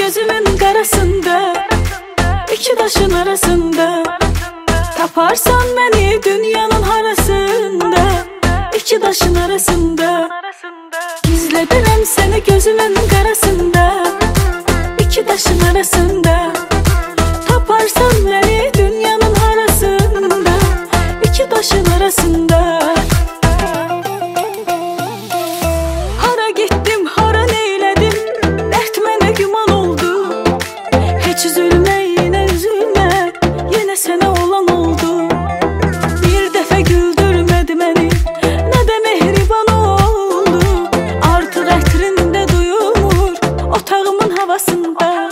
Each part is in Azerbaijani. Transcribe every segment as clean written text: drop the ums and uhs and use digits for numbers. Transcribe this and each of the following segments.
gözümün karasında, iki taşın arasında. Taparsan beni dünyanın harasında, iki taşın arasında. Gizledirim seni gözümün karasında, iki taşın arasında. Taparsan beni dünyanın harasında, iki taşın arasında. Hara gittim, hara neyledim, dert mənə güman oldu. Heç üzülme, yine üzülme, yine sene olan oldu. Bir dəfə güldürmedi məni, nə də mehriban oldu. Artıq ətrində duyulmur otağımın havasında.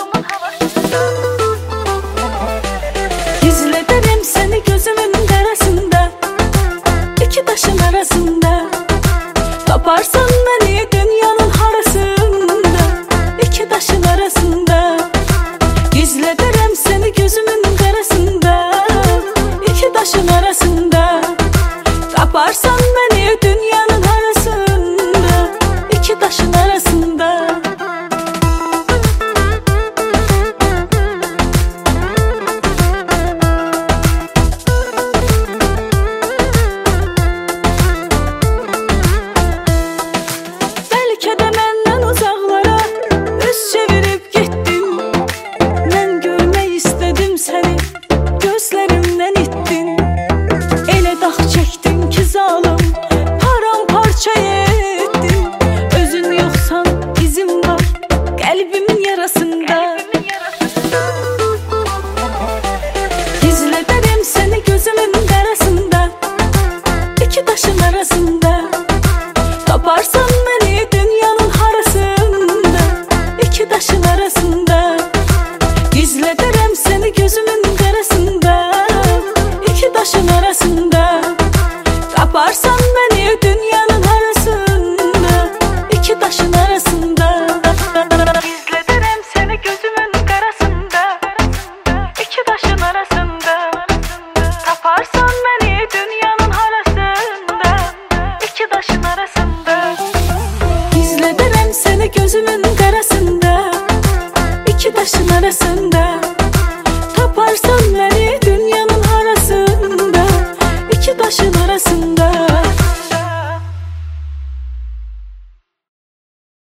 Gizlederim seni gözümün karasında, iki taşın arasında. Taparsan beni dünyanın harasında, iki taşın arasında. Gizlederim seni gözümün karasında, iki taşın arasında. Taparsan beni dünyanın harasında, iki taşın arasında. Belki de məndən uzaqlara üz çevirip gittin. Mən görmək istedim seni, gözlerimden ittin. Elə dağ çəkdin ki zalım, paramparça ettin. Özün yoxsan izim var qəlbimin yarasında. Gizlederim seni gözümün karasında, iki taşın arasında. Taparsan beni dünyanın harasında, iki taşın arasında. Gizlederim seni gözümün karasında, iki taşın arasında. Taparsan beni dünyanın harasında, iki taşın arasında. Gizlederim seni gözümün karasında, iki taşın arasında. Taparsan beni dünyanın harasında, iki taşın arasında. Gizlederim seni gözümün karasında, iki taşın arasında.